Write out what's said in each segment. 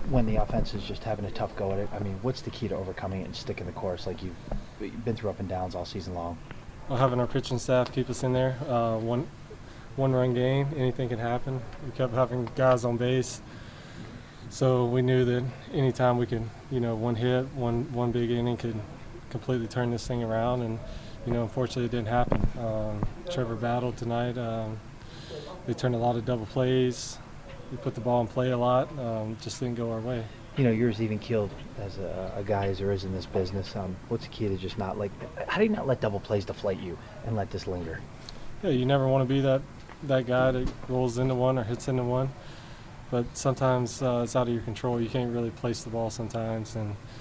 when the offense is just having a tough go at it? I mean, what's the key to overcoming it and sticking the course like you've been through up and downs all season long? Well, having our pitching staff keep us in there. One run game, anything can happen. We kept having guys on base, so we knew that anytime we could, one hit, one big inning could completely turn this thing around. And unfortunately, it didn't happen. Trevor battled tonight. They turned a lot of double plays. We put the ball in play a lot. Just didn't go our way. You're as even keeled as a guy as there is in this business. What's the key to just not how do you not let double plays deflate you and let this linger? Yeah, you never want to be that guy that rolls into one or hits into one. But sometimes it's out of your control. You can't really place the ball sometimes.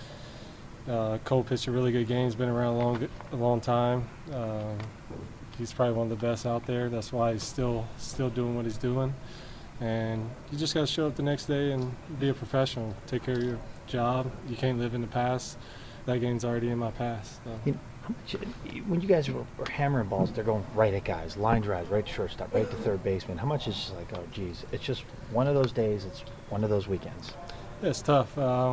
And Cole pitched a really good game. He's been around a long time. He's probably one of the best out there. That's why he's still doing what he's doing. And you just got to show up the next day and be a professional. Take care of your job. You can't live in the past. That game's already in my past. So. How much, when you guys were hammering balls, they're going right at guys, line drives, right to shortstop, right to third baseman. How much is just like, oh, geez, it's just one of those days. It's one of those weekends. Yeah, it's tough.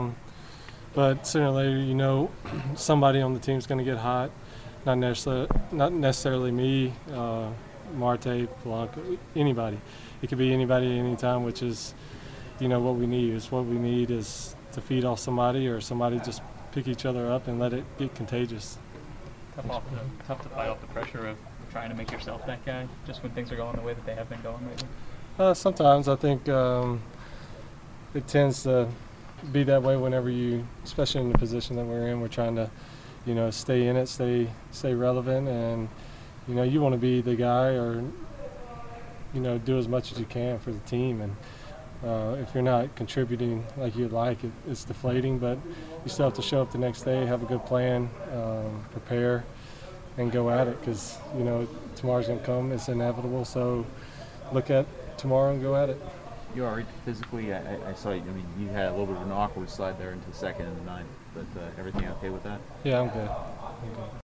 But sooner or later, somebody on the team's going to get hot. Not necessarily me, Marte, Polanco, anybody. It could be anybody at any time, which is, what we need. What we need is to feed off somebody or somebody just pick each other up and let it get contagious. Tough to fight off the pressure of trying to make yourself that guy, just when things are going the way that they have been going lately? Sometimes I think it tends to be that way whenever especially in the position that we're in, we're trying to, stay in it, stay relevant, and you want to be the guy or do as much as you can for the team. And if you're not contributing like you'd like, it's deflating, but you still have to show up the next day, have a good plan, prepare, and go at it, because tomorrow's going to come. It's inevitable, so look at tomorrow and go at it. You all right physically? I saw you. I mean, you had a little bit of an awkward slide there into the second and the ninth, but everything okay with that? Yeah, I'm good.